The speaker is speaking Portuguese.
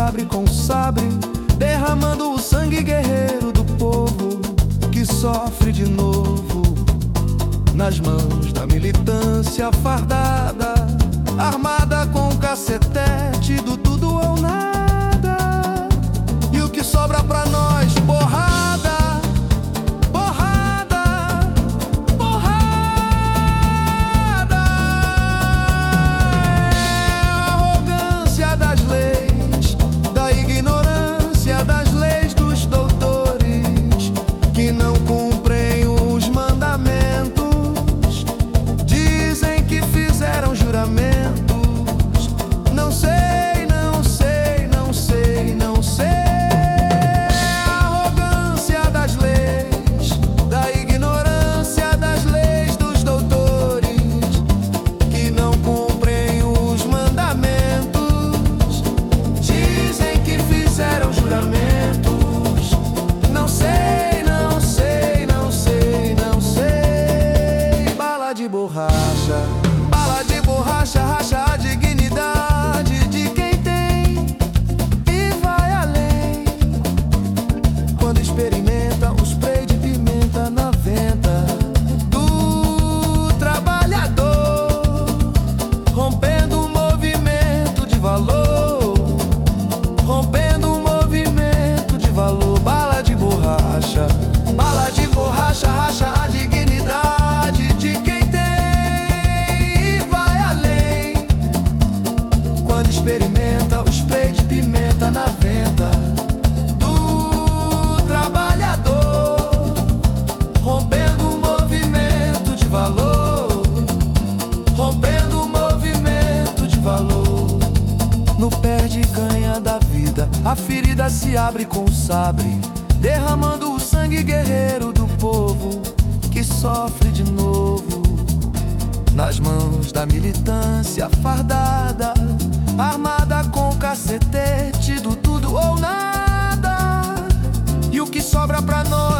abre com sabre, derramando o sangue guerreiro do povo que sofre de novo nas mãos da militância fardada, armada com o cacetete do tudo ou nada. E o que sobra pra nós? Porrada, porrada, porrada. É a arrogância das leis, da ignorância das leis dos doutores que não cumprem os mandamentos. Dizem que fizeram juramentos. Não sei, não sei, não sei, não sei. É a arrogância das leis, da ignorância das leis dos doutores que não cumprem os mandamentos. Dizem que fizeram juramentos. Não sei, não sei, não sei, não sei. Bala de borracha, bala de borracha, racha a dignidade de quem tem e vai além. Quando experimenta o spray de pimenta na venta do trabalhador, rompendo um movimento de valor, rompendo um movimento de valor. Bala de borracha, racha a dignidade de quem tem e vai além. Quando experimenta o spray de pimenta na venta do trabalhador, rompendo um movimento de valor, rompendo um movimento de valor. No perde e ganha da vida, a ferida se abre com sabre, derramando o sangue guerreiro do povo que sofre de novo nas mãos da militância fardada, armada com o cacetete do tudo ou nada. E o que sobra pra nós?